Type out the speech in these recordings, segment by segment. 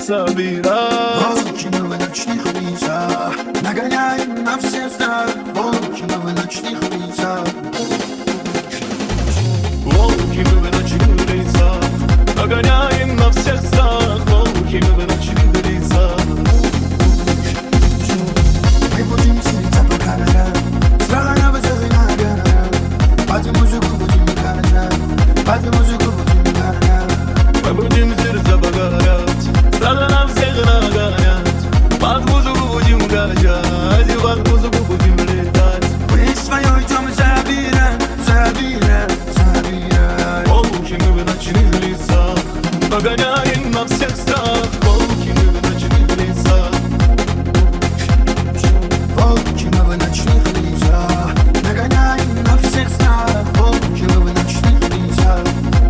собирать. Волки мы в ночных лицах, нагоняем на все страх. Волки мы в ночных лицах. Волки мы в ночных лицах, нагоняем на всех страх. Волки мы в ночных лицах. Мы будем селиться пока горят, страха на высоты нагорят. Под музыку будем горят, под музыку будем горят. Мы будем сердца погорять, страха на всех нагонять. Под музыку будем горять, и под музыку будем летать. Мы свое идем забирать, забирать, забирать. Волки мы в ночных лицах, нагоняем на всех страх. Волки мы в ночных лицах. Волки мы в ночных лицах, нагоняем на всех страх. Волки мы в ночных лицах.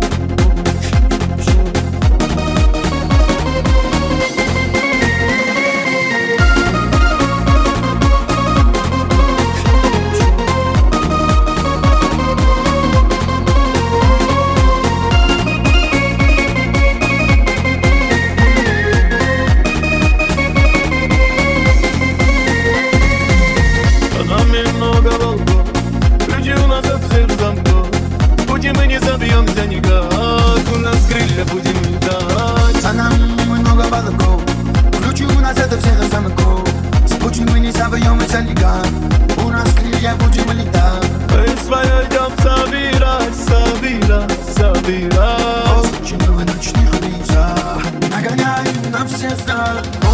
Много волков, ключи у нас от всех замков. В пути мы не забьемся никак, у нас крылья будем летать. За нами много волков, ключи у нас от всех замков. С пути мы не собьемся никак, у нас крылья будем летать. Мы свое идем собирать, собирать, собирать. Волки мы в ночных лицах, нагоняем на все страх.